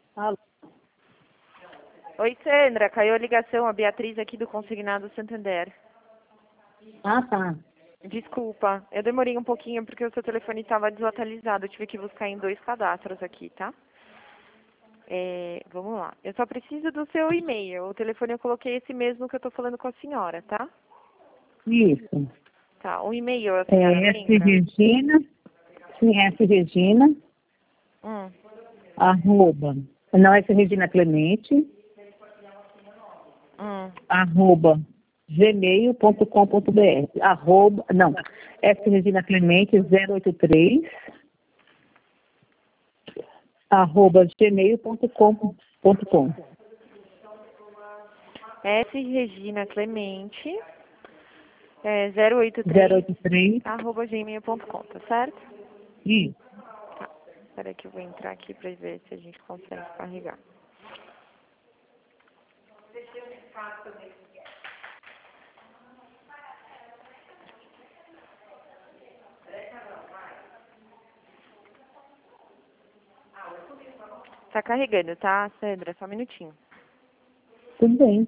Alô? Oi, Sandra. Caiu a ligação, a Beatriz aqui do Consignado Santander. Ah, tá. Desculpa, eu demorei um pouquinho porque o seu telefone estava desatualizado. Eu tive que buscar em 2 cadastros aqui, tá? Vamos lá. Eu só preciso do seu e-mail. O telefone eu coloquei esse mesmo que eu tô falando com a senhora, tá? Isso. Tá, o e-mail a senhora S. lembra? Regina, sim, S. Regina, Hum, arroba, não, S. Regina Clemente, arroba, gmail.com.br, arroba, não, S. Regina Clemente, 083, arroba, gmail.com.com. S. Regina Clemente, 083, 083, arroba gmail.com, tá certo? isso. Tá, espera que eu vou entrar aqui pra ver se a gente consegue carregar. Tá carregando, tá, Sandra? Só um minutinho. Tudo bem.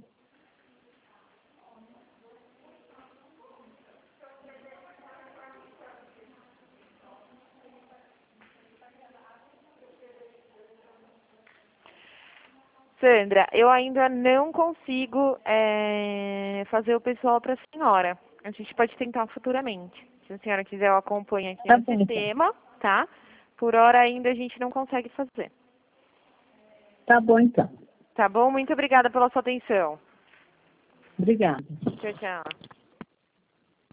Sandra, eu ainda não consigo fazer o pessoal para a senhora. A gente pode tentar futuramente. Se a senhora quiser, eu acompanho aqui Tá no bom, então. sistema, tá? Por hora ainda a gente não consegue fazer. Tá bom, então. Tá bom? Muito obrigada pela sua atenção. Obrigada. Tchau, tchau.